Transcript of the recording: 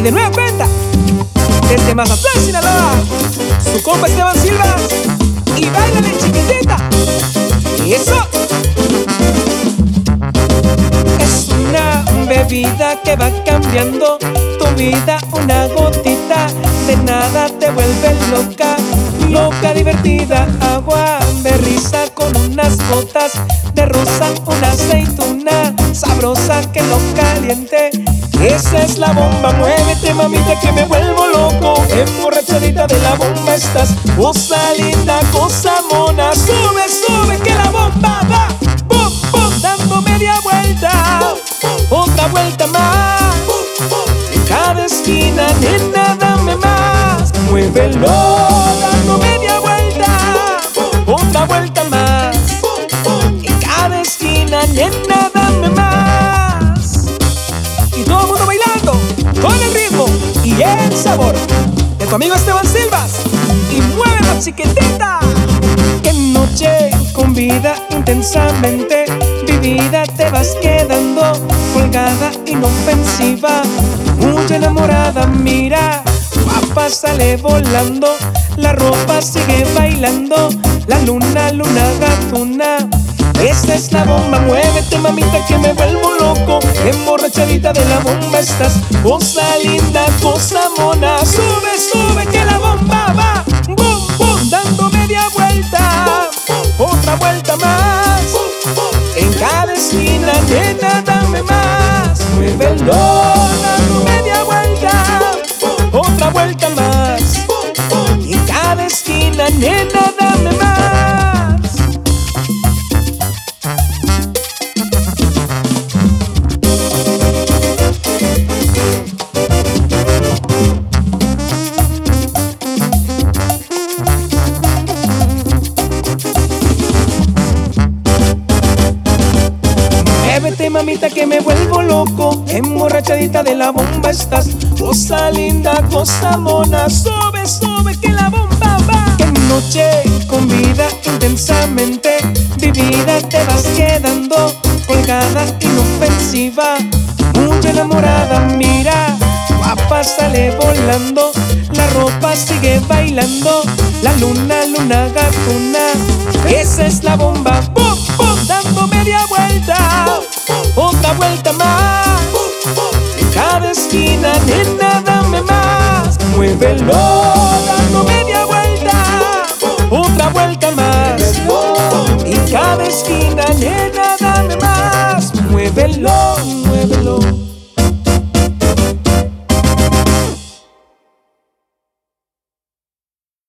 Y de nueva cuenta, desde Mazatlán, Sinaloa, su compa Esteban Silvas. Y báilale, chiquitita. Y eso es una bebida que va cambiando tu vida. Una gotita de nada te vuelve loca, loca, divertida. Agua de risa con unas gotas de rosa, una aceituna sabrosa que lo caliente. Esa es la bomba, muévete mamita que me vuelvo loco. Emborrachadita de la bomba estás, cosa linda, cosa mona. Sube, sube que la bomba va, bum, bum, dando media vuelta, otra vuelta más. En cada esquina, nena, dame más. Muévelo, dando media vuelta, otra vuelta más. En cada esquina, nena, dame más. Y todo el mundo bailando con el ritmo y el sabor de tu amigo Esteban Silvas. Y muévela, chiquitita. Que noche con vida intensamente vivida, te vas quedando colgada, inofensiva, muy enamorada. Mira, papá sale volando, la ropa sigue bailando, la luna, luna gatuna. Esta es la bomba, muévete mamita que me vuelvo loco. Emborrachadita de la bomba estás, cosa linda, cosa mona. Sube, sube que la bomba va, bum, bum, dando media vuelta, otra vuelta más. En cada esquina, nena, dame más. Muévelo, dando media vuelta, otra vuelta más. En cada esquina, nena, dame más. Muévete mamita que me vuelvo loco, emborrachadita de la bomba estás, cosa linda, cosa mona. Sube, sube que la bomba va. Que noche con vida intensamente vivida, te vas quedando colgada, inofensiva, muy enamorada. Mira, guapa sale volando, la ropa sigue bailando, la luna, luna gatuna. Esa es la bomba, pum, pum, dando media vuelta, otra vuelta más. En cada esquina, nena, dame más. Muévelo, dando media vuelta, otra vuelta más. En cada esquina, nena, dame más. Muévelo, muévelo.